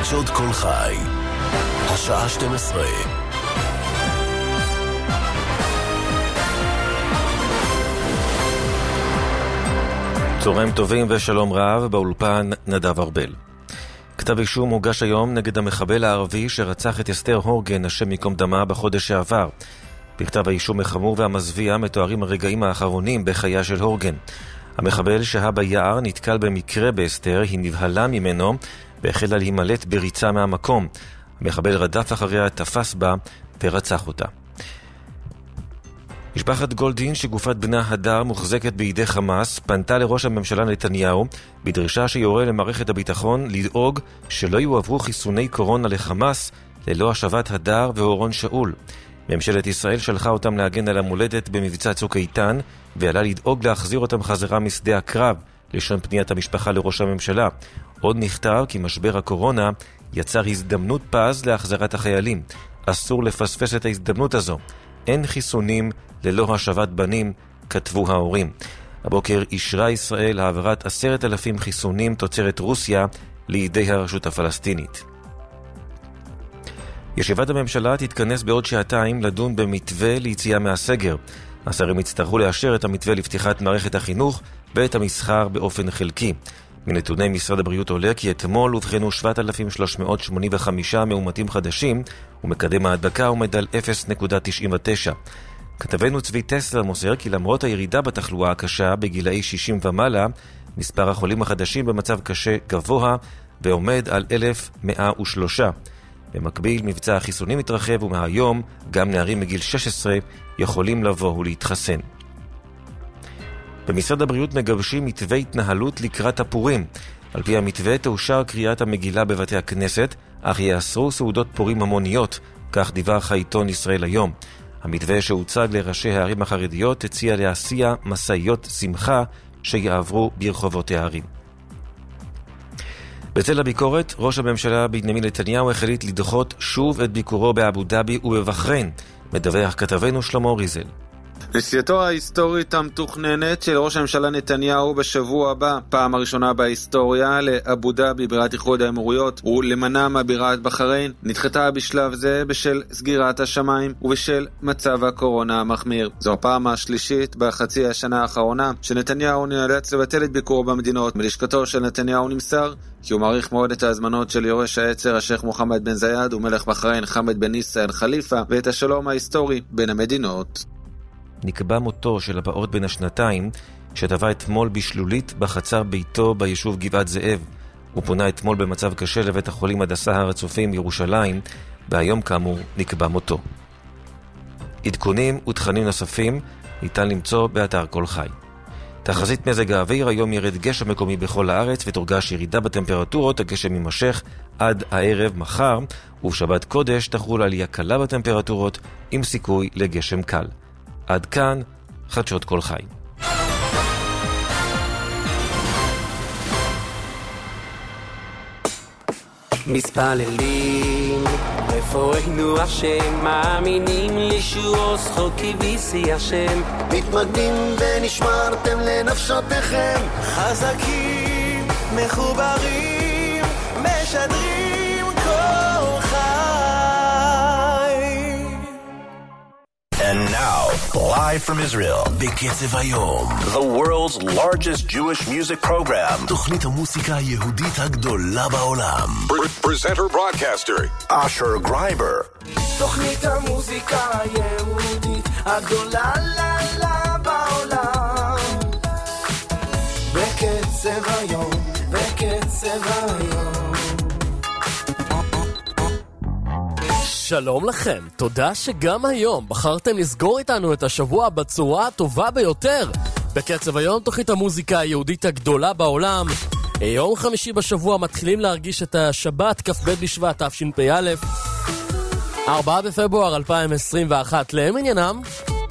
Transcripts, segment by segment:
חדשות כל חי, השעה 12. צהריים טובים ושלום רב, באולפן נדב ארבל. כתב אישום הוגש היום נגד המחבל הערבי שרצח את אסתר הורגן, השם ייקום דמה, בחודש שעבר. בכתב האישום החמור והמזוויע מתוארים הרגעים האחרונים בחייה של הורגן. המחבל שהה ביער נתקל במקרה באסתר, היא נבהלה ממנו והחלה להימלט בריצה מהמקום. המחבל רדף אחריה, תפס בה ורצח אותה. משפחת גולדין, שגופת בנה הדר מוחזקת בידי חמאס, פנתה לראש הממשלה נתניהו בדרישה שיורה למערכת הביטחון לדאוג שלא יועברו חיסוני קורונה לחמאס ללא השבת הדר ואורון שאול. ממשלת ישראל שלחה אותם להגן על המולדת במבצע צוק איתן, ועלה לדאוג להחזיר אותם חזרה משדה הקרב, לשון פניית המשפחה לראש הממשלה. עוד נכתב כי משבר הקורונה יצר הזדמנות פז להחזרת החיילים. אסור לפספס את ההזדמנות הזו. אין חיסונים ללא השבת בנים, כתבו ההורים. הבוקר אישרה ישראל העברת 10,000 חיסונים תוצרת רוסיה לידי הרשות הפלסטינית. ישיבת הממשלה תתכנס בעוד שעתיים לדון במתווה ליציאה מהסגר. השרים יצטרכו לאשר את המתווה לפתיחת מערכת החינוך ואת המסחר באופן חלקי. מנתוני משרד הבריאות עולה כי אתמול הובחנו 7,385 מאומתים חדשים, ומקדם ההדבקה עומד על 0.99. כתבנו צבי טסלר מוסר כי למרות הירידה בתחלואה הקשה בגילאי 60 ומעלה, מספר החולים החדשים במצב קשה גבוה ועומד על 1,103. במקביל, מבצע החיסונים מתרחב, ומהיום גם נערים מגיל 16 יכולים לבוא ולהתחסן. במשרד הבריאות מגבשים מתווה התנהלות לקראת הפורים. על פי המתווה תאושר קריאת המגילה בבתי הכנסת, אך יאסרו סעודות פורים המוניות, כך דיווח העיתון ישראל היום. המתווה שהוצג לראשי הערים החרדיות הציע להסיע מסעיות שמחה שיעברו ברחובות הערים. בצל הביקורת, ראש הממשלה בנימין נתניהו החליט לדחות שוב את ביקורו באבו דאבי ובבחריין, מדווח כתבנו שלמה ריזל. נסיעתו ההיסטורית המתוכננת של ראש הממשלה נתניהו בשבוע הבא, פעם הראשונה בהיסטוריה, לאבו דאבי בירת איחוד האמירויות ולמנאמה בירת בחריין, נדחתה בשלב זה בשל סגירת השמיים ובשל מצב הקורונה המחמיר. זו הפעם השלישית בחצי השנה האחרונה שנתניהו נאלץ לבטל את ביקורו במדינות. מלשכתו של נתניהו נמסר כי הוא מעריך מאוד את ההזמנות של יורש העצר השייך מוחמד בן זייד ומלך בחריין חמד בן איסא אל חליפה, ואת השלום ההיסטורי בין המדינות. נקבע מותו של הבאות בן השנתיים, שטבע אתמול בשלולית בחצר ביתו ביישוב גבעת זאב. הוא פונה אתמול במצב קשה לבית החולים הדסה הר הצופים ירושלים, והיום כאמור נקבע מותו. עדכונים ותכנים נוספים ניתן למצוא באתר כל חי. תחזית מזג האוויר, היום ירד גשם מקומי בכל הארץ ותורגש ירידה בטמפרטורות. הגשם יימשך עד הערב מחר, ובשבת קודש תחול עלייה קלה בטמפרטורות עם סיכוי לגשם קל. עד כאן חדשות כל חי. מתפללים רפואנו השם, מאמינים לישוע זכות כביסי השם, מתמקדים ונשמרתם לנפשותיכם, חזקים מחוברים משדרים כל חי. And now, live from Israel, בקצב היום. The world's largest Jewish music program. תוכנית המוסיקה היהודית הגדולה בעולם. Presenter broadcaster, Asher Greiber. תוכנית המוסיקה היהודית הגדולה בעולם. בקצב היום, בקצב היום. שלום לכם, תודה שגם היום בחרתם לסגור איתנו את השבוע בצורה הטובה ביותר. בקצב היום, תוכנית המוזיקה היהודית הגדולה בעולם. יום חמישי בשבוע מתחילים להרגיש את השבת, כ"ב בשבט תשפ"א, 4 בפברואר 2021 למניינם.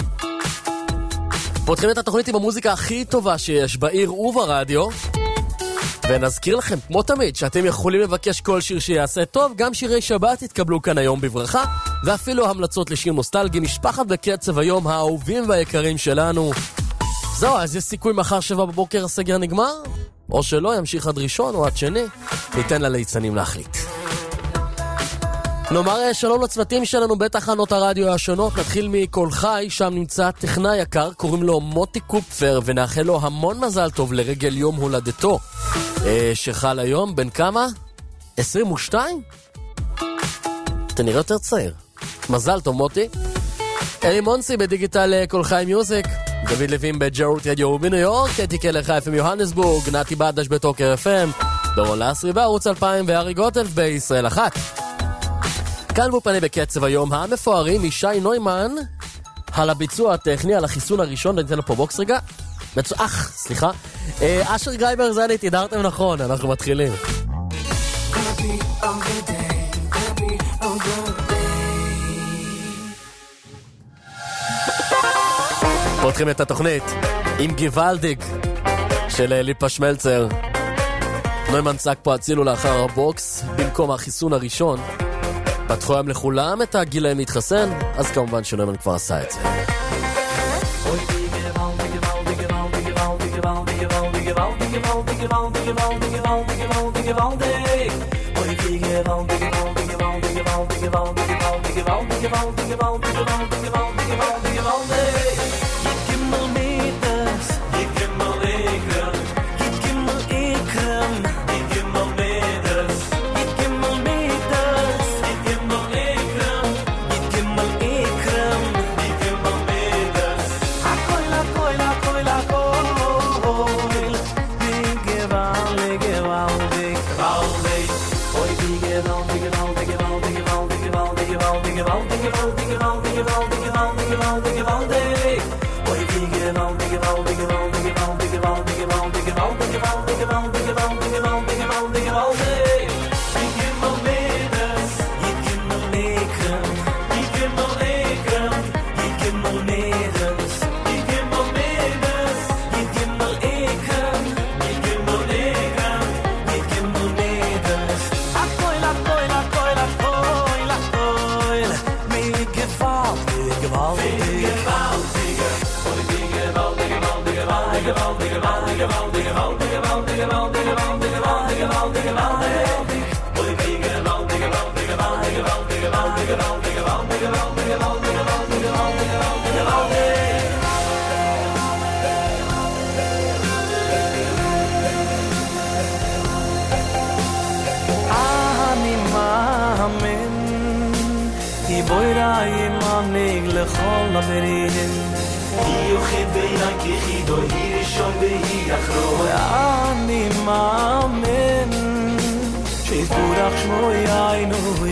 פותחים את התוכנית עם המוזיקה הכי טובה שיש בעיר וברדיו, ונזכיר לכם כמו תמיד שאתם יכולים לבקש כל שיר שיעשה טוב, גם שירי שבת יתקבלו כאן היום בברכה, ואפילו המלצות לשיר נוסטלגי. משפחת בקצב היום, האהובים והיקרים שלנו. זהו, אז יש סיכוי מחר 7 בבוקר הסגר נגמר? או שלא, ימשיך עד ראשון או עד שני? ניתן לליצנים להחליט. נאמר שלום לצוותים שלנו בתחנות הרדיו השונות. נתחיל מכל חי, שם נמצא טכנאי יקר, קוראים לו מוטי קופפר, ונאחל לו המון מזל טוב לרגל יום הולדתו שחל היום. בן כמה? 22? אתה נראה יותר צעיר. מזל טוב מוטי. אלי מונסי בדיגיטל כל חי מיוזיק, דוד לוין בג'רות רדיו בניו יורק, אתי קלח FM יוהנסבורג, נתי בדש בטוקר FM, דורון לסרי בערוץ 2000 וארי גוטלף בישראל 1. כאן בופני בקצב היום המפוארים ישי נוימן על הביצוע הטכני, על החיסון הראשון. ניתן לו פה בוקס רגע. סליחה. אשר גרייבר זה אני, תדערתם נכון, אנחנו מתחילים. פותחים את התוכנית עם גיוולדיג של ליפה שמלצר. נוימן צק פה הצילו לאחר הבוקס במקום החיסון הראשון. פתחו היום לכולם את הגילאים להתחסן, אז כמובן שנוימן כבר עשה את זה. לכל הבריאים יוחד בינה כחידו היא ראשון והיא אחרון ואני מאמן שיתבורך שמו יעינו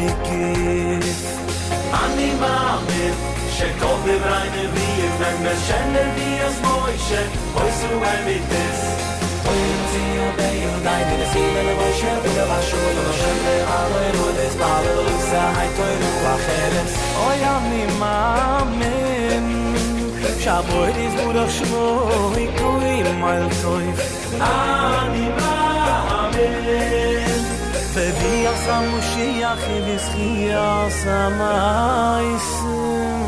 הקיף אני מאמן שכל בברי נביא וממר שנביא אז מוישה אויסו אמיתס אוימצי עודי עודי מנסים ולמוישה ולבשו ולמשם ועלו אלודס בעלו לוסה הייתוינו אחרס אוי אני מאמן שהבויד יזבורך שמו יקויים על טויף אני מאמן ובי עשה מושיח ובזכי עשה מייסם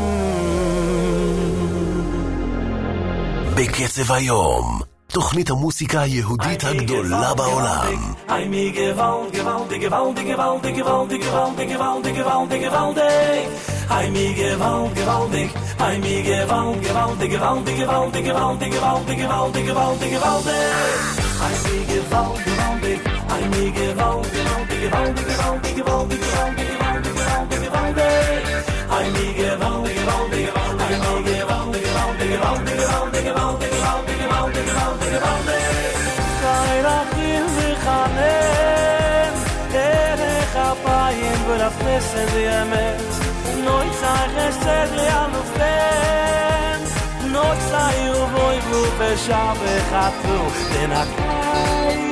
בקצב היום תוכנית המוסיקה היהודית הגדולה בעולם. היי מי גוואלד, גוואלד, גוואלד, גוואלד, גוואלד, גוואלד, גוואלד, גוואלד, גוואלד. היי מי גוואלד, גוואלד, היי מי גוואלד, גוואלד, גוואלד, גוואלד, גוואלד, גוואלד, גוואלד, גוואלד, גוואלד. היי מי גוואלד, גוואלד, היי מי גוואלד, גוואלד, גוואלד, גוואלד, גוואלד, גוואלד, גוואלד, גוואלד. היי מי גוואלד, גוואלד, גוואלד, היי מי גוואלד, גוואלד, גוואלד, גוואלד, גוואלד, גוואלד. קיירחים וחנן דרך אפיים ולפסד ויאמת נוי צריך חסד ליאלופן נוי צריך ובוי ובשע וחתו לנקי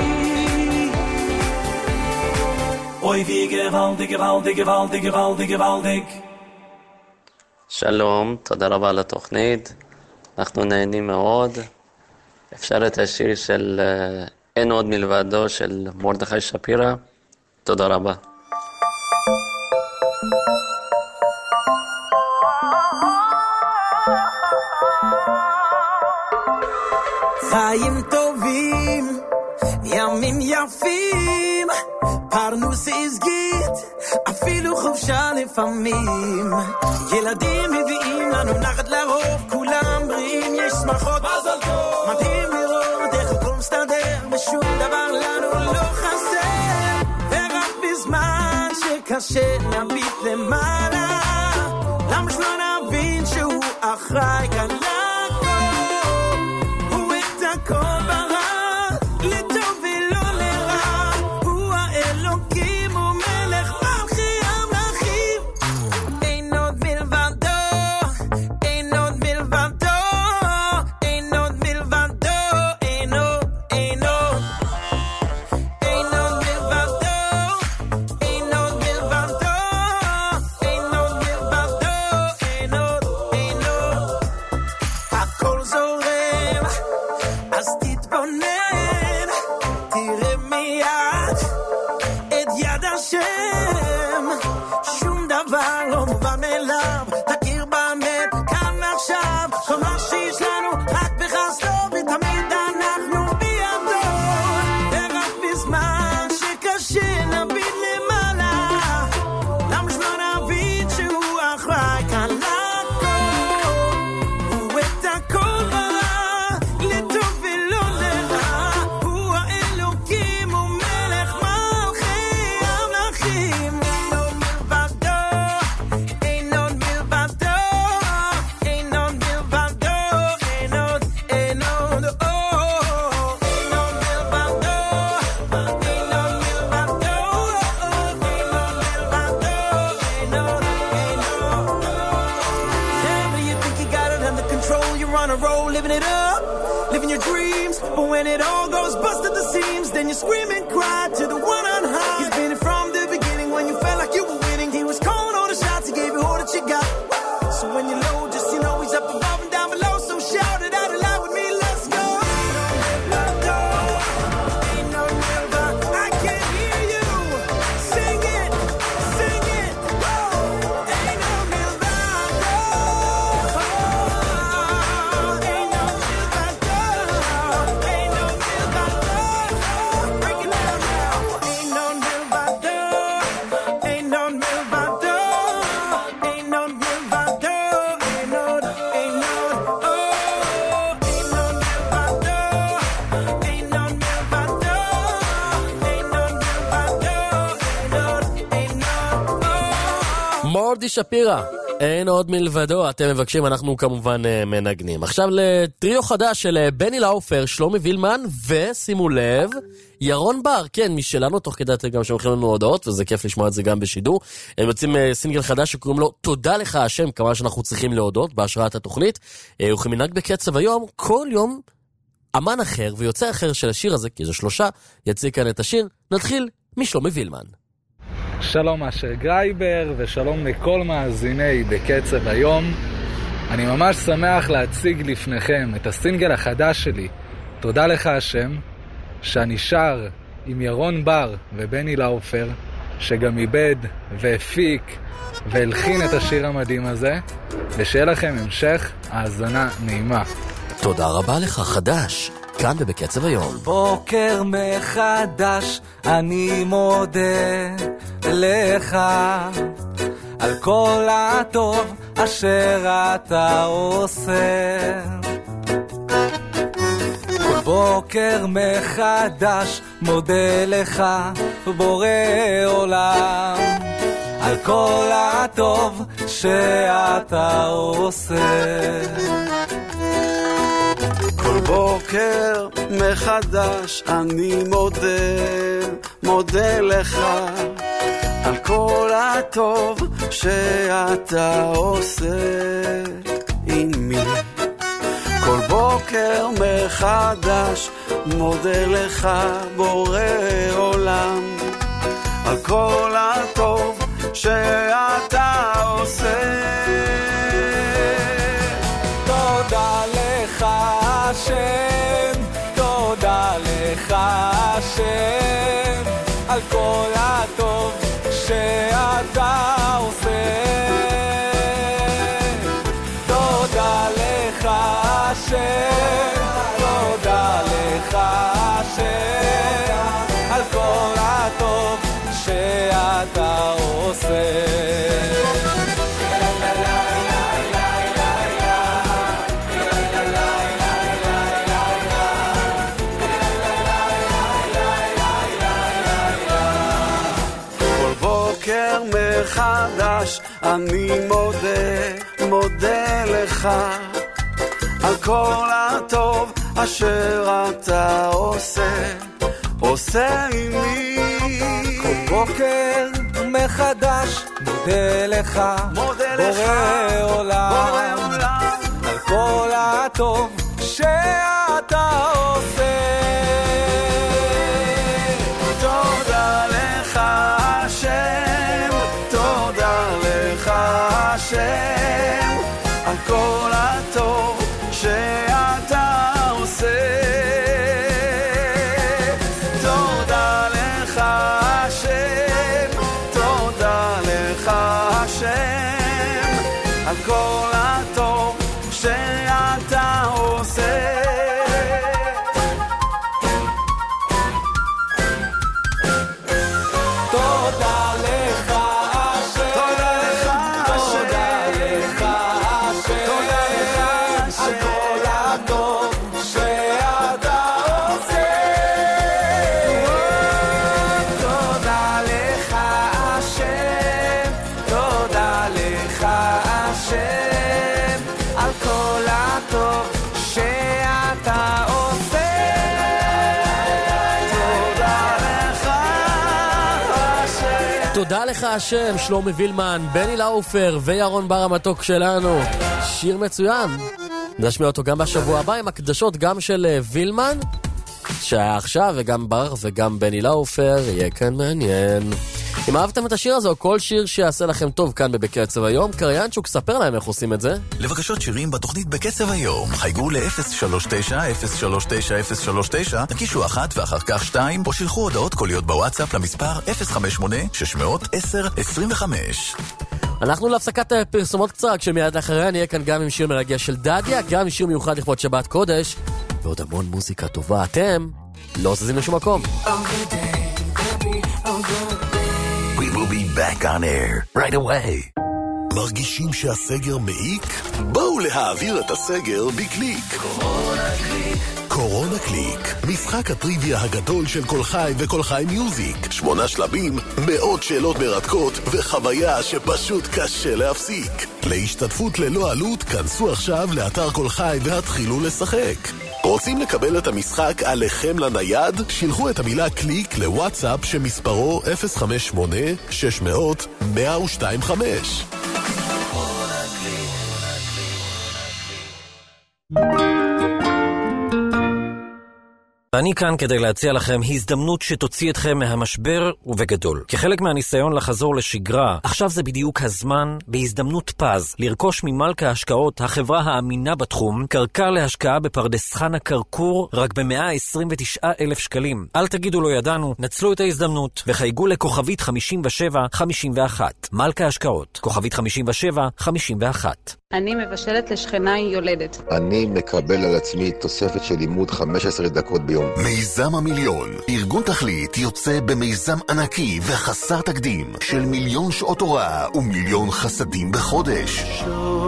אוי וי גוואלדיק גוואלדיק גוואלדיק גוואלדיק גוואלדיק. שלום, תודה רבה על התוכנית, אנחנו נהנים מאוד. אפשר את השיר של אין עוד מלבדו של מרדכי שפירא. תודה רבה. חיים טובים, ימים יפים, פרנוס הסגית, אפילו חופשה לפעמים. ילדים מביאים לנו נחת לרוב, כולם בריאים, יש שמחות, מזל טוב. מדהים לראות איך הכל מסתדר, ושום דבר לנו לא חסר. ורק בזמן שקשה נביט למעלה, למה שלא נבין שהוא אחראי כאן לכל, הוא את הכל ברא, לטוב ולא לרע, הוא האלוקים, הוא מלך מלכי המלכים. אין עוד מלבדו, אין עוד מלבדו, אין עוד מלבדו, אין עוד, אין עוד, אין עוד מלבדו, אין עוד מלבדו, אין עוד מלבדו, אין עוד, אין עוד. הכל זורם, אז תתבונן, תראה מיד את יד השם. שום דבר לא מובן מאליו, תכיר באמת כאן ועכשיו. כל מה שיש לנו רק בחסדו, ותמיד אנחנו בידו. ורק בזמן שקשה נביט למעלה, למה שלא נבין שהוא אחראי כאן לכל, הוא את הכל ברא, לטוב ולא לרע, הוא האלוקים, הוא מלך מלכי המלכים. אין עוד מלבדו, אין עוד מלבדו, אין עוד מלבדו, אין עוד, אין עוד, אין עוד מלבדו, אין עוד מלבדו, אין עוד מלבדו, אין עוד. Whenever you think you got it under control, you're on a roll, living it up, living your dreams. But when it all goes bust at the seams, then you scream and cry to the one on high. He's been it from the beginning when you felt like you were winning. He was calling all the shots, he gave you all that you got. So when you're low, just you know he's up above and down below. So shout it out aloud with me, let's go. Ain't no never, I can't hear you. Sing it, sing it. Whoa. Ain't no never, ain't no never, ain't no never. Break it down now. Ain't no never, ain't no never, ain't no never, ain't no, ain't no, oh, ain't no never, ain't no never, ain't no, מורדי שפירא, אין עוד מלבדו, אתם מבקשים, אנחנו כמובן מנגנים. עכשיו לטריו חדש של בני לאופר, שלומי וילמן, ושימו לב, ירון בר, כן, משלנו, תוך כדי גם שמחים לנו הודעות, וזה כיף לשמוע את זה גם בשידור. הם יוצאים סינגל חדש שקוראים לו תודה לך השם, כמה שאנחנו צריכים להודות בהשראת התוכנית. הוא כמנהג בקצב היום, כל יום אמן אחר ויוצא אחר של השיר הזה, כי זה 3, יציג כאן את השיר. נתחיל משלומי וילמן. שלום אשר גרייבר ושלום לכל מאזיני בקצב היום. אני ממש שמח להציג לפניכם את הסינגל החדש שלי, תודה לך השם, שאני שר עם ירון בר ובני לאופר, שגם איבד והפיק והלחין את השיר המדהים הזה, ושיהיה לכם המשך האזנה נעימה. תודה רבה לך חדש, כאן ובקצב היום. בוקר מחדש אני מודה לך על כל הטוב אשר אתה עושה. כל בוקר מחדש מודה לך בורא עולם על כל הטוב שאתה עושה. כל בוקר מחדש אני מודה לך על כל הטוב שאתה עושה עימי. כל בוקר מחדש מודה לך בורא עולם על כל הטוב שאתה עושה. תודה לך השם, תודה לך השם על כל הטוב שאתה עושה. תודה לך השם, תודה לך השם על כל הטוב שאתה עושה. מחדש אני מודה לך על כל הטוב אשר אתה עושה עימי. כל בוקר מחדש מודה לך בורא עולם על כל הטוב שאתה עושה. תודה לך השם, תודה לך השם על כל הטוב שאתה עושה. תודה לך השם, תודה לך השם על כל הטוב שאתה עושה. תודה לך השם, שלומי וילמן, בני לאופר וירון בר המתוק שלנו. שיר מצוין. נשמיע אותו גם בשבוע הבא עם הקדשות גם של וילמן שהיה עכשיו, וגם בר וגם בני לאופר. יהיה כאן מעניין. אם אהבתם את השיר הזה או כל שיר שיעשה לכם טוב כאן בקצב היום, קריינצ'וק ספר להם איך עושים את זה. לבקשות שירים בתוכנית בקצב היום חייגו ל-039-039-039, תקישו 1 ואחר כך 2 או שילחו הודעות קוליות בוואטסאפ למספר 058-610-25. אנחנו להפסקת פרסומות קצרה, כשמיד לאחריה נהיה כאן גם עם שיר מרגש של דדיה, גם עם שיר מיוחד לכבוד שבת קודש ועוד המון מוזיקה טובה. אתם לא זזים לשום מקום. We will be back on air right away. מרגישים שהסגר מעיק? בואו להעביר את הסגר בקליק. קורונה קליק, משחק הטריוויה הגדול של כל חי וכל חי מיוזיק. 8 שלבים, מאות שאלות מרתקות וחוויה שפשוט קשה להפסיק. להשתתפות ללא עלות, כנסו עכשיו לאתר כל חי והתחילו לשחק. רוצים לקבל את המשחק עליכם לנייד? שילחו את המילה קליק לוואטסאפ שמספרו 058-600-1025. אני כאן כדי להציע לכם הזדמנות שתוציא אתכם מהמשבר ובגדול. כחלק מהניסיון לחזור לשגרה, עכשיו זה בדיוק הזמן, בהזדמנות פז, לרכוש ממלכה ההשקעות, החברה האמינה בתחום, קרקע להשקעה בפרדס חנה קרקור, רק ב-129,000 שקלים. אל תגידו לא ידענו, נצלו את ההזדמנות, וחייגו לכוכבית 5751. מלכה ההשקעות, כוכבית 5751. אני מבשלת לשכנה יולדת. אני מקבל על עצמי תוספת של לימוד 15 דקות ביום. מיזם המיליון. ארגון תכלית יוצא במיזם ענקי וחסר תקדים של 1,000,000 שעות הוראה ומיליון חסדים בחודש.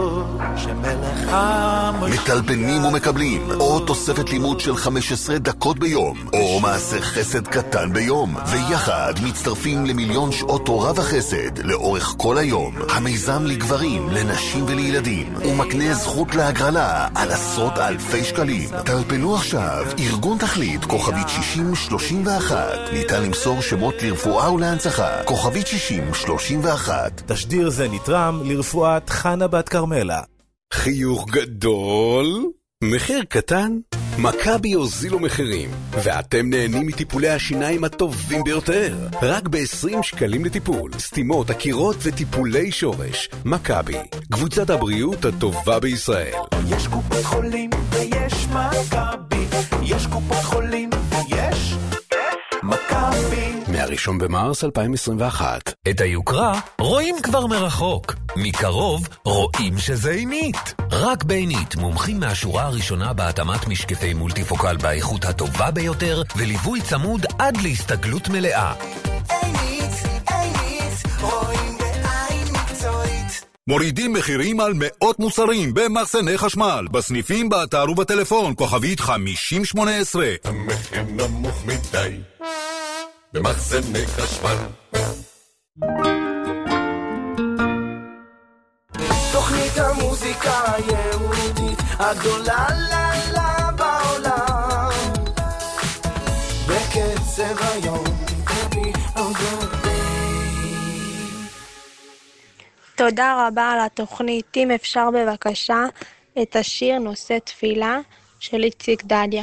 מטלפנים ומקבלים או תוספת לימוד של 15 דקות ביום או מעשה חסד קטן ביום, ויחד מצטרפים ל1,000,000 שעות תורה וחסד לאורך כל היום. המיזם לגברים, לנשים ולילדים, ומקנה זכות להגרלה על עשרות אלפי שקלים. טלפנו עכשיו, ארגון תכלית, כוכבית 6031. ניתן למסור שמות לרפואה ולהנצחה, כוכבית 6031. תשדיר זה נתרם לרפואת חנה בת קרמלה. חיוך גדול, מחיר קטן. מכבי יוזילו מחירים, ואתם נהנים מטיפולי השיניים הטובים ביותר. רק ב-20 שקלים לטיפול, סתימות, עקירות וטיפולי שורש. מכבי, קבוצת הבריאות הטובה בישראל. יש קופת חולים ויש מכבי, יש קופת חולים ויש מכבי. מה-1 במרס 2021. את היוקרה רואים כבר מרחוק, מקרוב רואים שזה עינית. רק בעינית, מומחים מהשורה הראשונה בהתאמת משקפי מולטיפוקל באיכות הטובה ביותר וליווי צמוד עד להסתגלות מלאה. עינית, רואים בעין מקצועית. מורידים מחירים על מאות מוצרים במחסני חשמל, בסניפים, באתר ובטלפון, כוכבית 5018. המחיר נמוך מדי במחסני חשמל. תוכנית המוזיקה היהודית הגדולה לה בעולם, בקצב היום. תודה רבה על התוכנית. אם אפשר בבקשה את השיר נושא תפילה של איציק דדיה.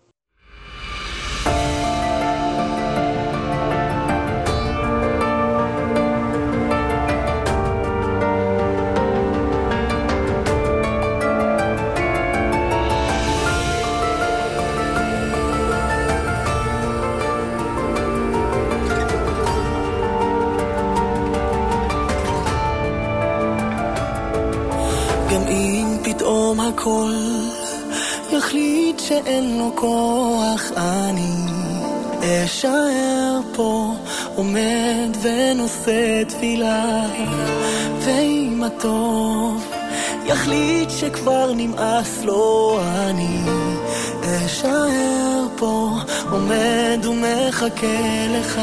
גם אם פתאום הכל יחליט שאין לו כוח, אני אשאר פה עומד ונושא תפילה. ואם הטוב יחליט שכבר נמאס לו, אני אשאר פה עומד ומחכה לך.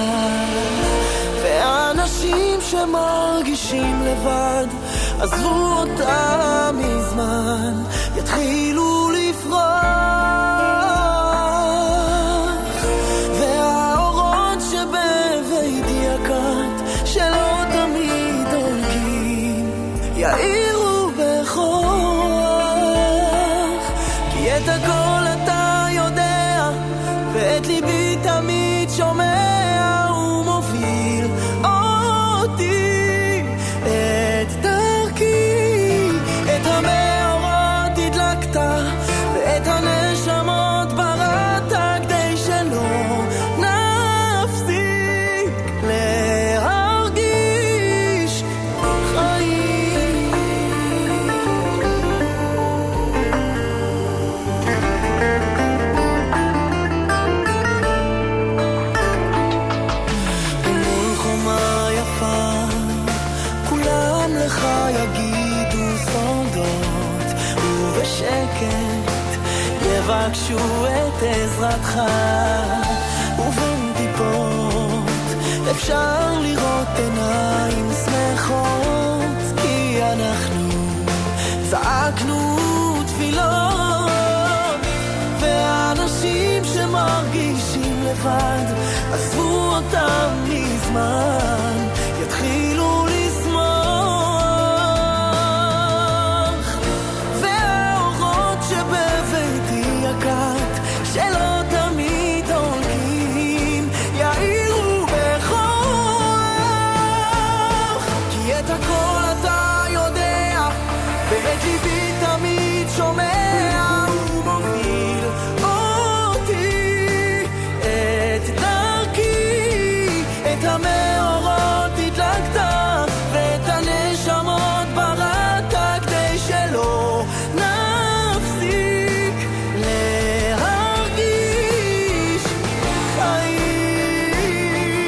ואנשים שמרגישים לבד עזבו אותם מזמן, יתחילו לפרוח, והאורות שבביתי הקט שלא תמיד דולקים יאירו בכוח, כי את הכל אתה יודע ואת ליבי תמיד שומע ומוביל אותי את דרכי. את המאורות הדלקת ואת הנשמות בראת כדי שלא נפסיק להרגיש חיים. מול חומה יפה כולם לך יגידו סודות, ובשקט יבקשו את עזרתך, ובין טיפות אפשר לראות עיניים שמחות, כי אנחנו צעקנו תפילות. ואנשים שמרגישים לבד עזבו אותם מזמן, יתחילו לשמוח, והאורות שבביתי הקט שלא תמיד דולקים יאירו בכוח, כי את הכל אתה יודע ואת ליבי תמיד שומע ומוביל אותי את דרכי. את המאורות הדלקת ואת הנשמות בראת כדי שלא נפסיק להרגיש חיים.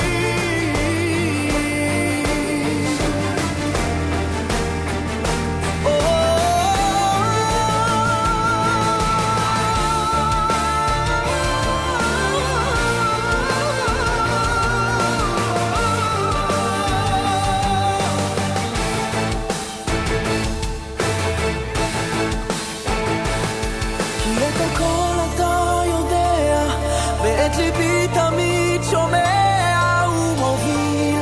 כי את הכל אתה יודע ואת ליבי תמיד שומע ומוביל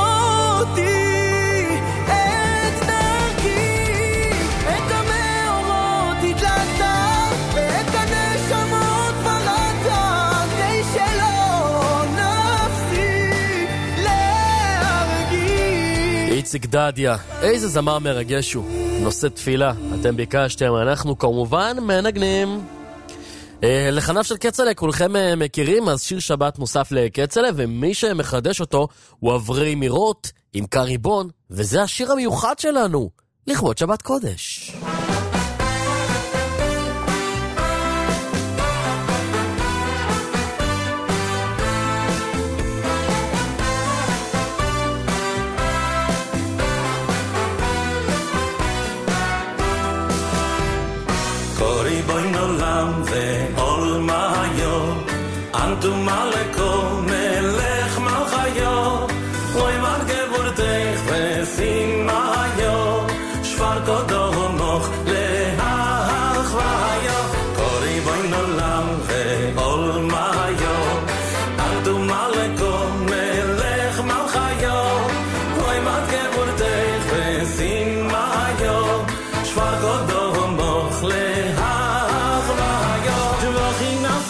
אותי את דרכי. את המאורות הדלקת ואת הנשמות בראת כדי שלא נפסיק להרגיש. איציק דדיה, איזה זמר מרגש הוא, נושא תפילה. אתם ביקשתם, אנחנו כמובן מנגנים. לחניו של קצלה כולכם מכירים, אז שיר שבת מוסף לקצלה, ומי שמחדש אותו הוא אברי מירות עם קריבון, וזה השיר המיוחד שלנו לכבוד שבת קודש. קורי בוי נולם ועול מאיו אנטו מלכו מלך מלכיו אוי מר גבורתך ושימאיו שפר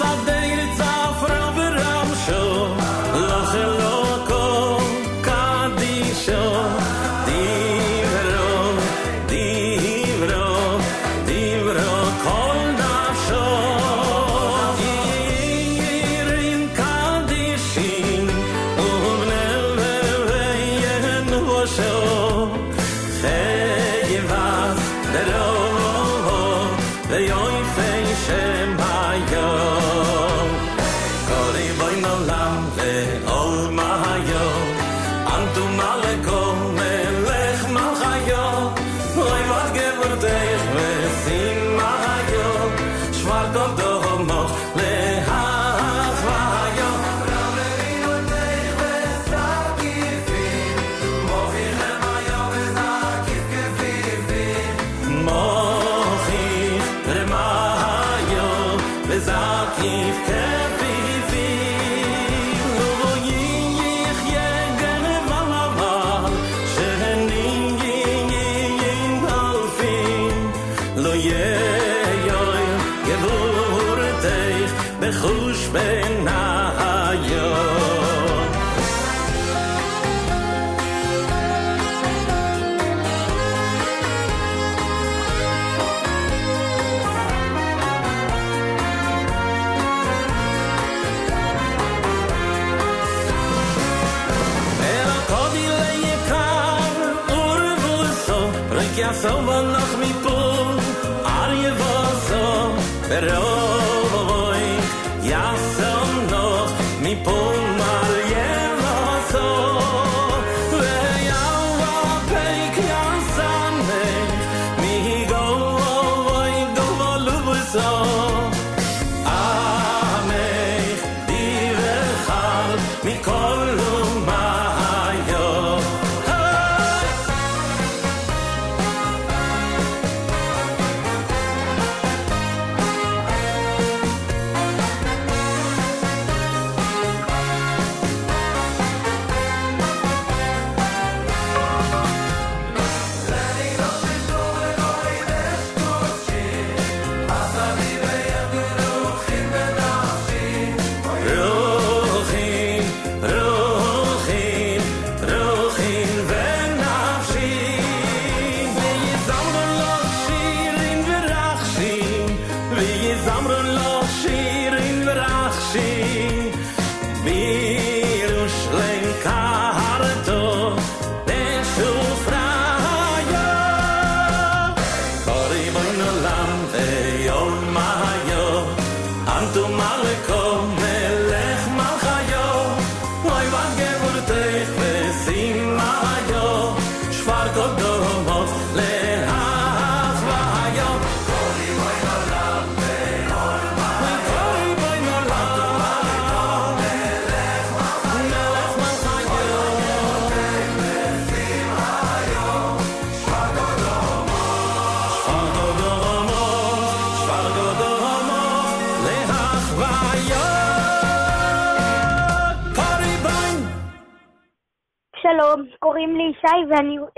שלום, קוראים לי ישי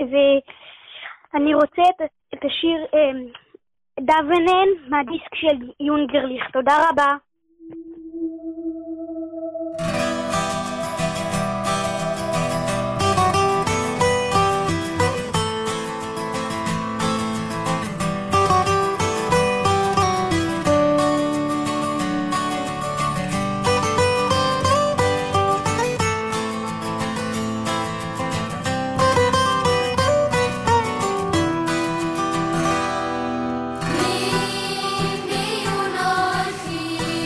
ואני רוצה את השיר דוונן מהדיסק של יונגרליך. תודה רבה. Mi uno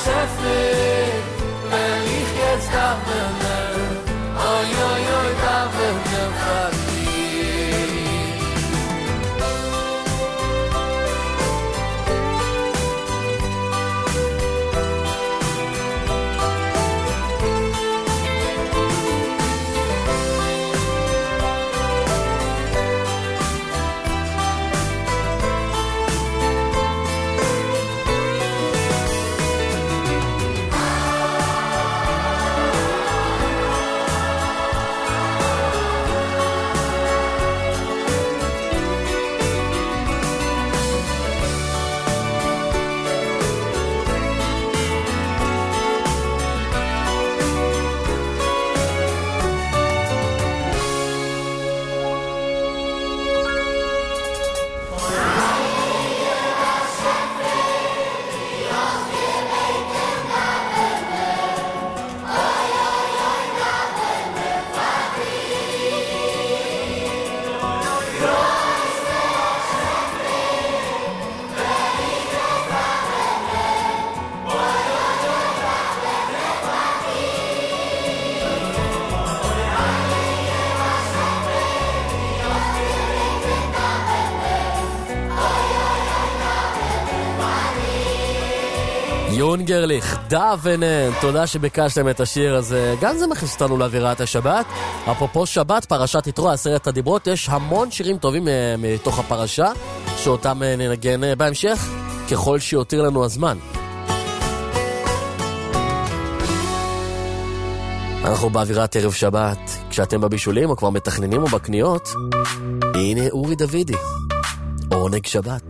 Schäfer, wenn ich jetzt da bin, oi, oi, oi, da bin ich von dir. יונגרליך, דוונן, תודה שביקשתם את השיר הזה. גם זה מכניס אותנו לאווירת השבת. אפרופו שבת, פרשת יתרו, 10 הדיברות, יש המון שירים טובים מתוך הפרשה, שאותם ננגן בהמשך, ככל שיותיר לנו הזמן. אנחנו באווירת ערב שבת, כשאתם בבישולים או כבר מתכננים או בקניות. הנה אורי דוידי, עונג שבת.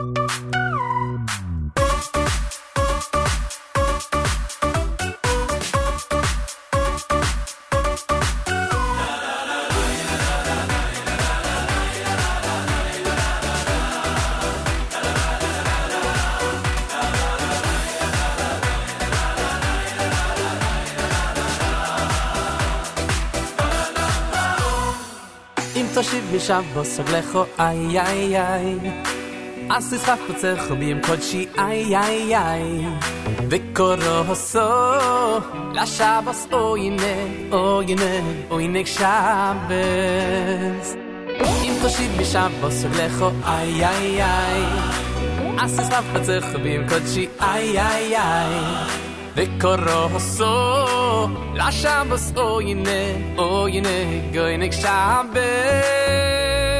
תושיב משבו סוגלךו איי איי איי אז תשחק פוצחו בים קודשי איי איי איי וקורו הסו לשבוס אוי נג שבס אם תושיב משבו סוגלךו איי איי איי אז תשחק פוצחו בים קודשי איי איי איי וקורו הסו לשבוס אוי נג שבס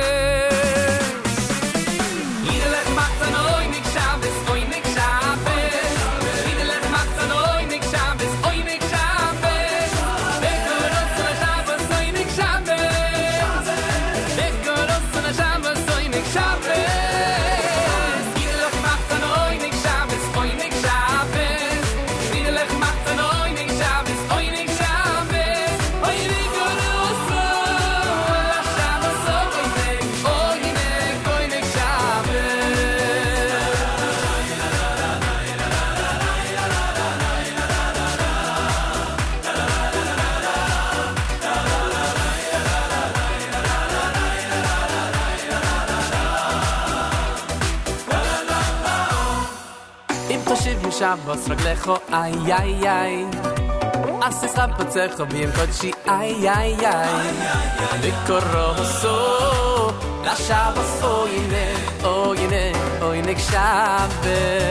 שבוס רגלךו איי איי איי אז תשחק פוצחו בים קודשי איי איי איי וקורו הסו לשבוס אוי נג שבס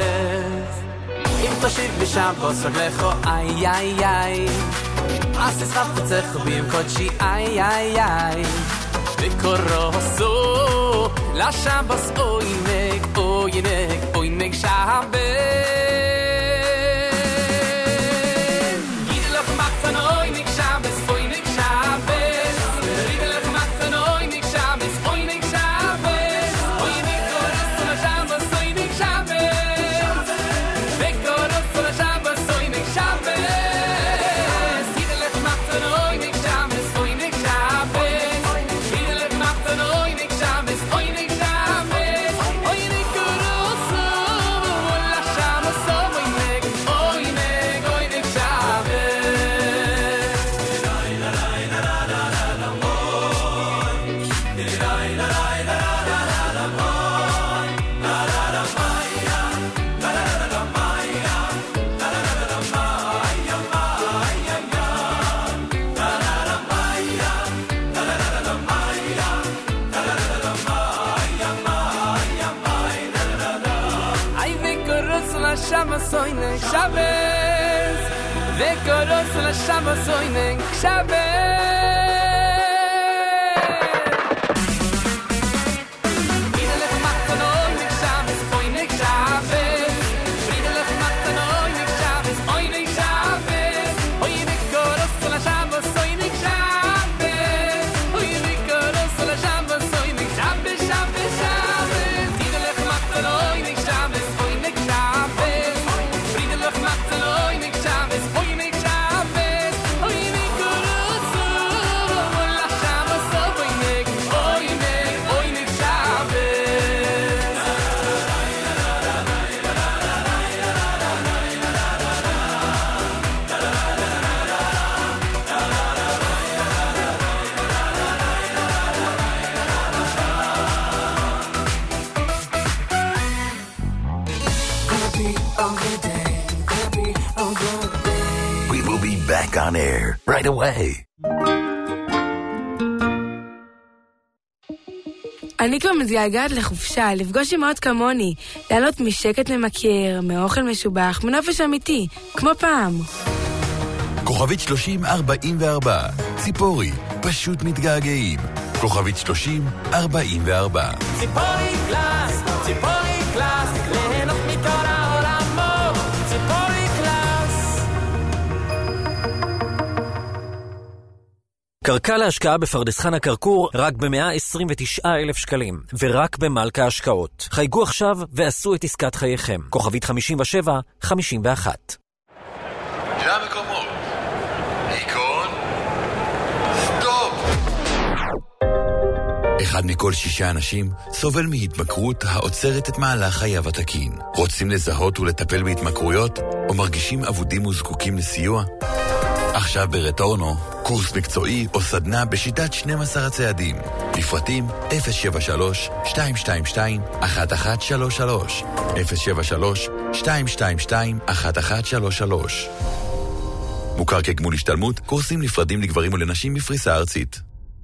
אם תושיב בשבוס רגלךו איי איי איי אז תשחק פוצחו בים קודשי איי איי איי וקורו הסו לשבוס אוי נג שבס Shabbos לשבס אוינק שבס וקורוס לשבס אוינק שבס Back on air right away. אני כבר מתגעגעת לחופשה, לפגוש אמהות כמוני, לעלות משקט למכיר, מאוכל משובח, מנופש אמיתי, כמו פעם. כוכבית 3044, ציפורי, פשוט מתגעגעים. כוכבית 3044. ציפורי קלאס, ליהנות מכל העולמות, ציפורי קלאס. קרקע להשקעה בפרדס חנה כרכור רק ב-129,000 שקלים, ורק במלכה השקעות. חייגו עכשיו ועשו את עסקת חייכם. כוכבית 5751. המקומות. היכון. סטופ. 1 מכל 6 אנשים סובל מהתמכרות העוצרת את מהלך חייו התקין. רוצים לזהות ולטפל בהתמכרויות, או מרגישים אבודים וזקוקים לסיוע? עכשיו ברטורנו, קורס מקצועי או סדנה בשיטת 12 הצעדים. לפרטים 073-222-1133 073-222-1133. מוכר כגמול השתלמות, קורסים נפרדים לגברים ולנשים בפריסה ארצית.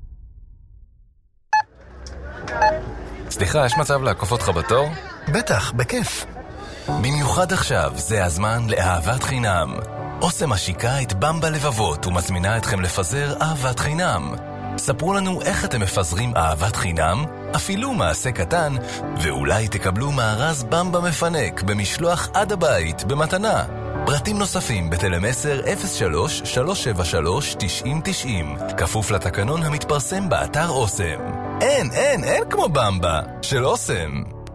סליחה, יש מצב לעקוף אותך בתור? בטח, בכיף. במיוחד עכשיו, זה הזמן לאהבת חינם. אוסם משיקה את במבה לבבות ומזמינה אתכם לפזר אהבת חינם. ספרו לנו איך אתם מפזרים אהבת חינם, אפילו מעשה קטן, ואולי תקבלו מארז במבה מפנק במשלוח עד הבית במתנה. פרטים נוספים בטלמסר 03-373-9090, כפוף לתקנון המתפרסם באתר אוסם. אין כמו במבה של אוסם.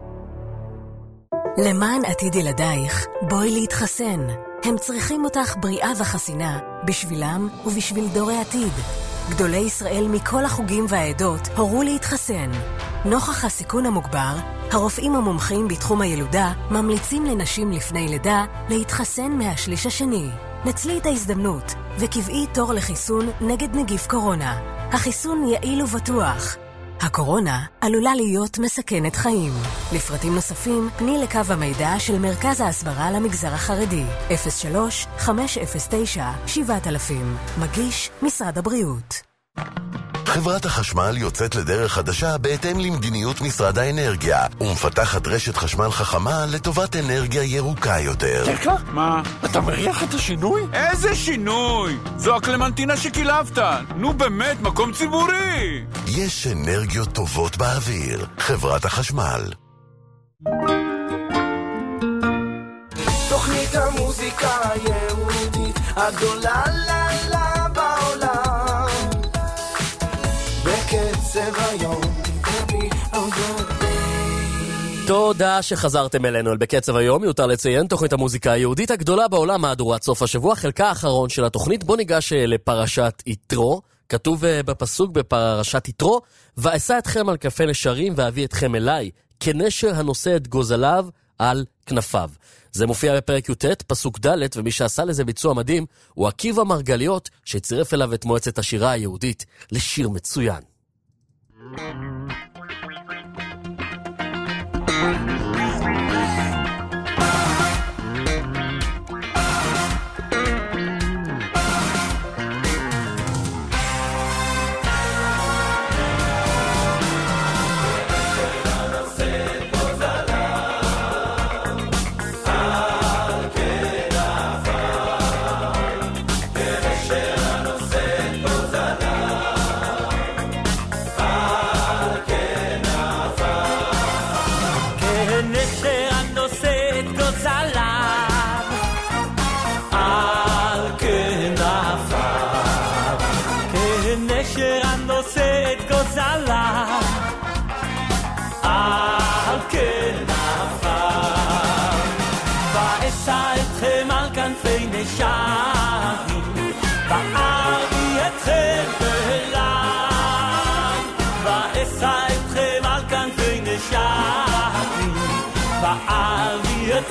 למען עתיד ילדייך, בואי להתחסן. הם צריכים אותך בריאה וחסינה, בשבילם ובשביל דורי עתיד. גדולי ישראל מכל החוגים והעדות הורו להתחסן. נוכח הסיכון המוגבר, הרופאים המומחים בתחום הילודה ממליצים לנשים לפני לידה להתחסן מהשליש השני. נצלי את ההזדמנות וקבעי תור לחיסון נגד נגיף קורונה. החיסון יעיל ובטוח. הקורונה עלולה להיות מסכנת חיים. לפרטים נוספים, פני לקו המידע של מרכז ההסברה למגזר החרדי. 03-509-7000. מגיש משרד הבריאות. חברת החשמל יוצאת לדרך חדשה בהתאם למדיניות משרד האנרגיה ומפתחת רשת חשמל חכמה לטובת אנרגיה ירוקה יותר. תקה? מה? אתה מריח את השינוי? איזה שינוי? זו הקלמנטינה שקילבת. נו באמת, מקום ציבורי. יש אנרגיות טובות באוויר. חברת החשמל. תוכנית המוזיקה היהודית הגדולה לה בעולם, בקצב היום. תודה שחזרתם אלינו אל בקצב היום. יותר לציין, תוכנית המוזיקה היהודית הגדולה בעולם, מהדורת סוף השבוע, חלקה האחרון של התוכנית. בוא ניגש לפרשת יתרו. כתוב בפסוק בפרשת יתרו, ואשא אתכם על כנפי נשרים ואביא אתכם אליי, כנשר הנושא את גוזליו על כנפיו. זה מופיע בפרק י"ט, פסוק ד', ומי שעשה לזה ביצוע מדהים הוא עקיבא מרגליות, שצירף אליו את מועצת השירה היהודית לשיר מצוין.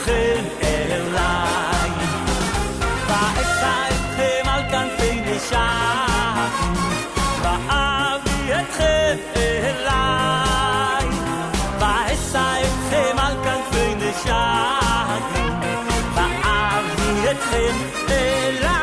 אתכם אליי ואשא אתכם על כנפי נשקים ואביא אתכם אליי ואשא אתכם על כנפי נשקים ואביא אתכם אליי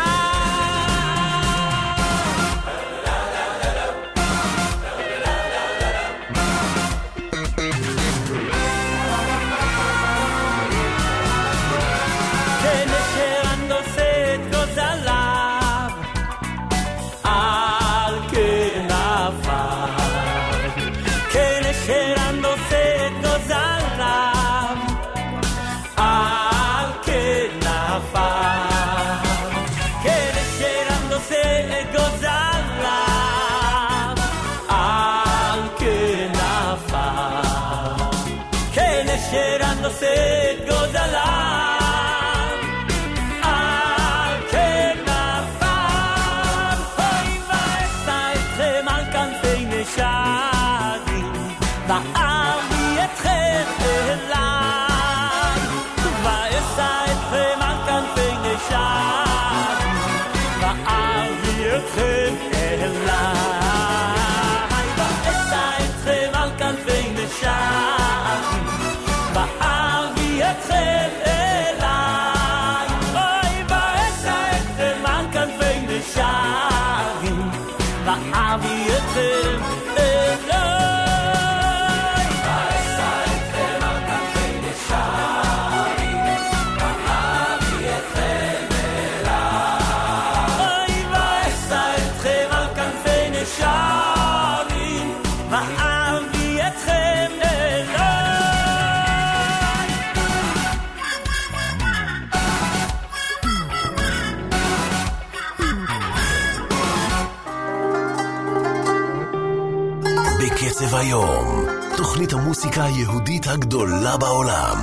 בקצב היום, תוכנית המוסיקה היהודית הגדולה בעולם.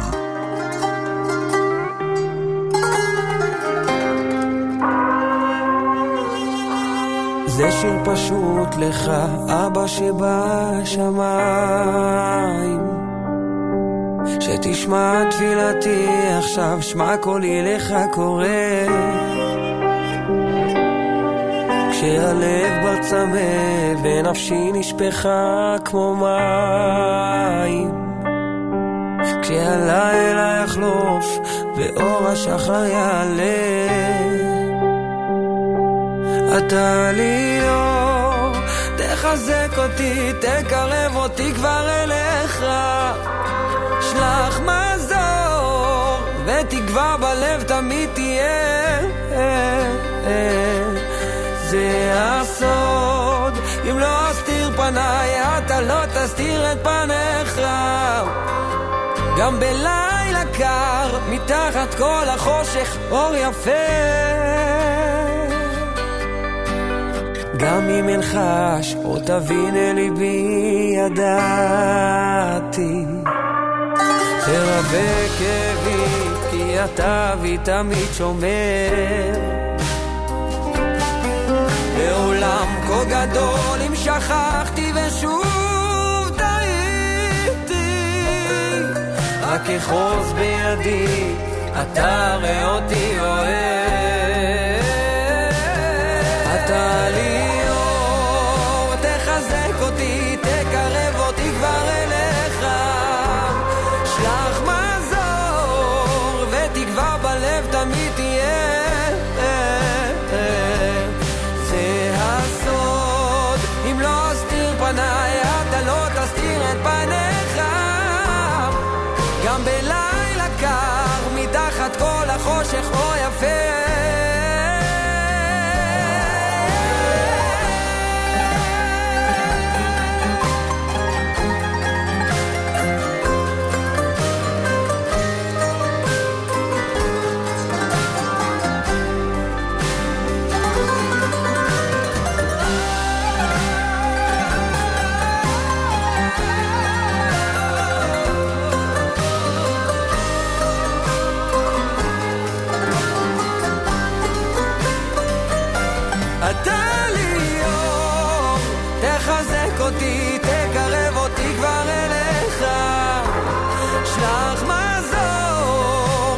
זה שיר פשוט לך, אבא שבשמיים, שתשמע תפילתי עכשיו, שמע קולי לך קורא, כשהלב בצמא ונפשי נשפכה כמו מים, כשהלילה יחלוף ואור השחר יעלה, אתה לי אור, תחזק אותי, תקרב אותי כבר אליך, שלח מזור ותקווה בלב תמיד תהיה, זה הסוד, אם לא אסתיר פניי אתה לא תסתיר את פניך, גם בלילה קר מתחת כל החושך אור יפה, גם אם אלחש או תבין אל ליבי ידעתי, תרבה כאבי כי אתה בי תמיד שומר, בעולם כה גדול אם שכחתי ושוב טעיתי, רק אחוז בידי אתה ראה אותי אוהב, אתה לי אור, תחזק אותי, תקרב אותי כבר אליך, שלח מזור ותקווה בלב תמיד תהיה, זה הסוד, אם לא אסתיר פניי אתה לא תסתיר את פניך, גם בלילה קר מתחת כל החושך אור יפה, אותי, תקרב אותי כבר אליך, שלח מזור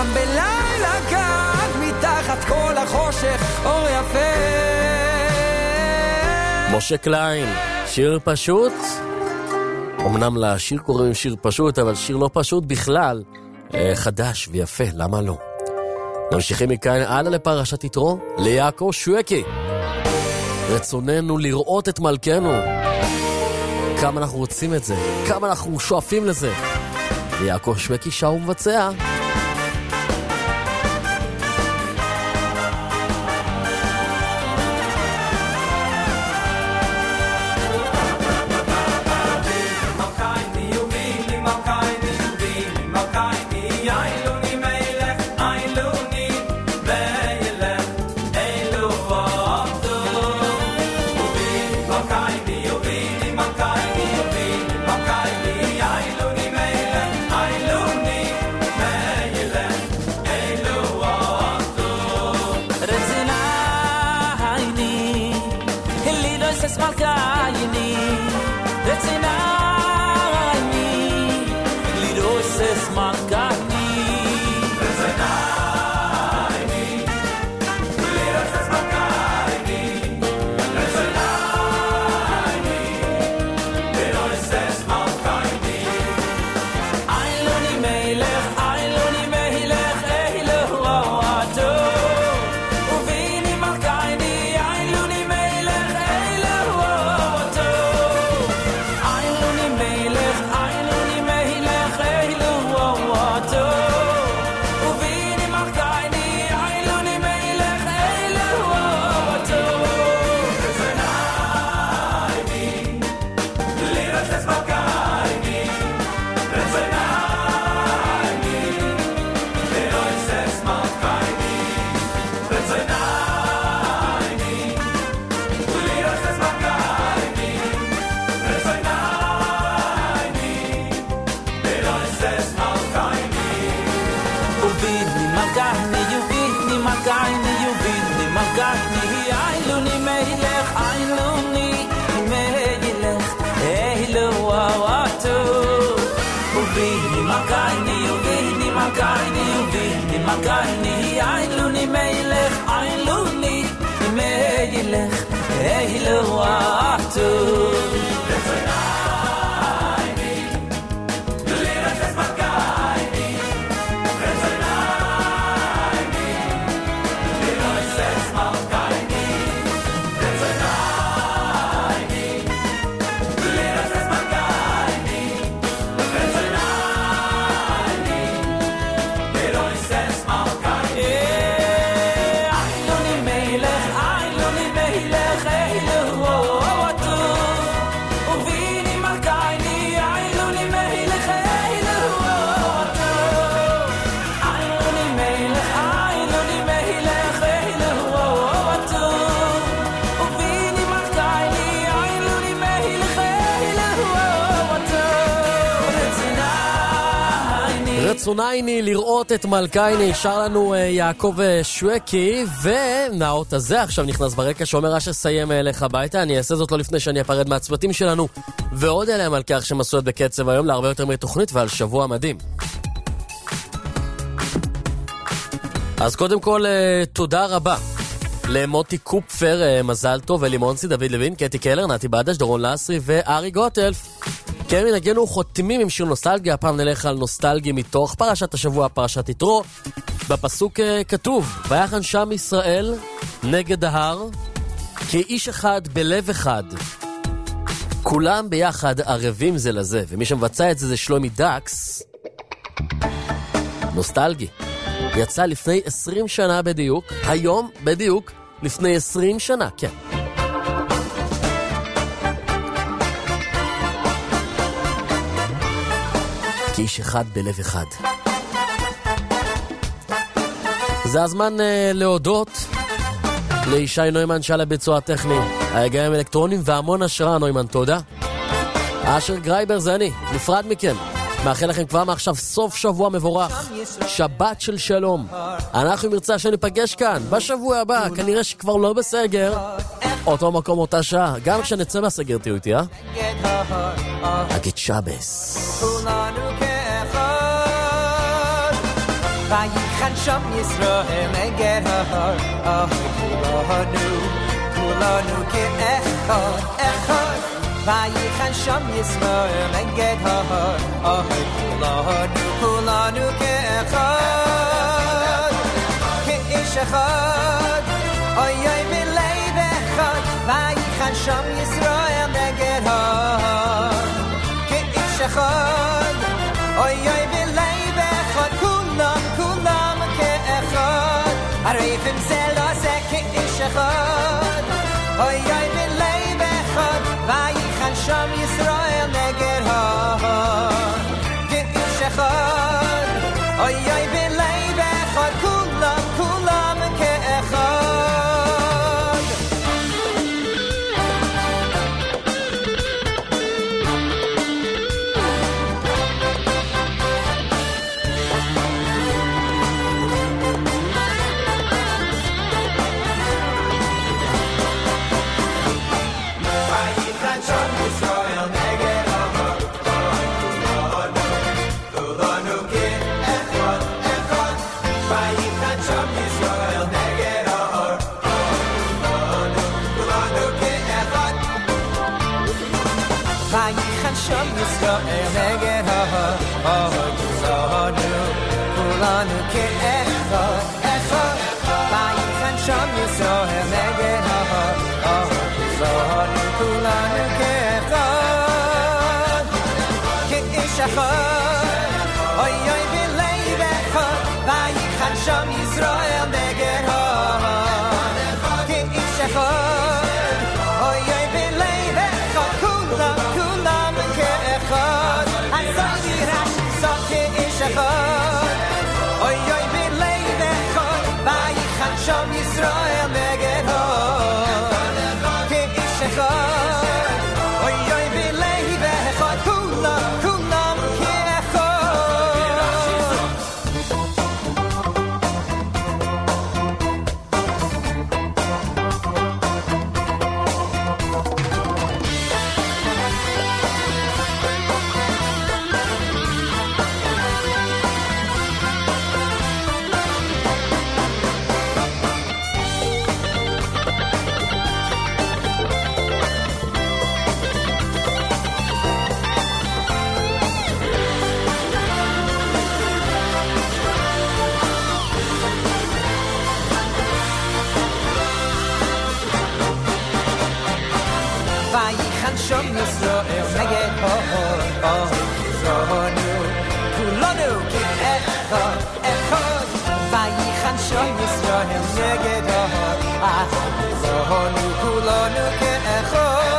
גם בלילה גג מתחת כל החושך אור יפה. משה קליין, שיר פשוט. אמנם לשיר קוראים שיר פשוט, אבל שיר לא פשוט בכלל. חדש ויפה, למה לא? ממשיכים מכאן הלאה לפרשת יתרו, ליעקב שווקי. רצוננו לראות את מלכנו. כמה אנחנו רוצים את זה, כמה אנחנו שואפים לזה. ליעקב שווקי שר ומבצע. רצונני לראות את מלכייני, שר לנו יעקב שווקי, ונאות הזה עכשיו נכנס ברקע שאומר שסיים אליך הביתה. אני אעשה זאת לא לפני שאני אפרד מהצוותים שלנו ועוד אליהם על כך שמסויות בקצב היום להרבה יותר מתוכנית ועל שבוע מדהים. אז קודם כל תודה רבה למוטי קופפר, מזל טוב, ולימונסי, דוד לוין, קטי קלר, נתי בדש, דורון לסרי וארי גוטלף. כן, מנגנו חותמים עם שיר נוסטלגיה. הפעם נלך על נוסטלגי מתוך פרשת השבוע, פרשת יתרו. בפסוק כתוב, ויחן שם ישראל נגד ההר כאיש אחד בלב אחד, כולם ביחד ערבים זה לזה. ומי שמבצע את זה זה שלומי דקס. נוסטלגי יצא לפני 20 שנה בדיוק, היום בדיוק לפני 20 שנה, כן. כאיש אחד בלב אחד. זה הזמן להודות לישי נוימן שעל הביצוע הטכני, ההגאים אלקטרונים והמון השראה. נוימן, תודה. אשר גרייבר זה אני, נפרד מכם. מאחל לכם כבר מעכשיו סוף שבוע מבורך, שבת של שלום. אנחנו נרצה שניפגש כאן בשבוע הבא, כנראה שכבר לא בסגר, אותו מקום אותה שעה, גם כשנצא מהסגר תהיו איתי, אגיד שבס. וייחן שם ישראל נגד ההר כולנו כאחד אחד וייחן שם ישראל נגד ההר כולנו כאחד כאיש אחד אוי אוי בלב אחד וייחן שם ישראל נגד ההר כאיש אחד אוי אוי בלב אחד כולם כאחד הרפם זה לא זה כאיש אחד אוי אוי בלב אחד וייחן שם ישראל נגד ההר כאיש אחד אוי אוי בלב אחד כולם כאחד שם ישראל נגד ההר כולנו כאחד אחד וייחן שם ישראל נגד ההר כולנו כאחד כאיש אחד אוי אוי בלב אחד וייחן שם ישראל נגד ההר כאיש אחד אוי אוי בלב אחד כולם כאחד עשי רשי סוף כאיש אחד אוי אוי בלב אחד וייחן שם ישראל נגד ההר כאיש אחד אוי אוי בלב אחד כולם שם ישראל נגד ההר כולנו כאחד אחד וייחן שם ישראל נגד ההר כולנו כאחד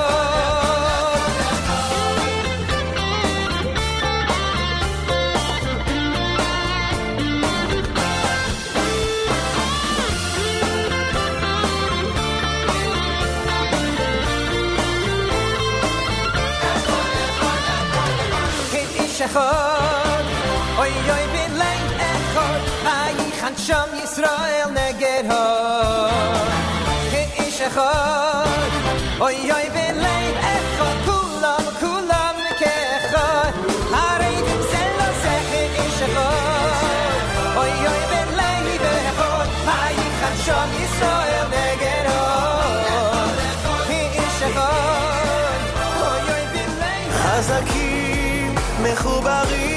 אחד אוי אוי בלב אחד וייחן שם ישראל נגד ההר כאיש אחד אוי אוי בלב אחד כולם כאחד הרי זה לא זה כאיש אחד אוי אוי בלב אחד וייחן שם ישראל נגד ההר כאיש אחד אוי אוי בלב חזקים מחוברים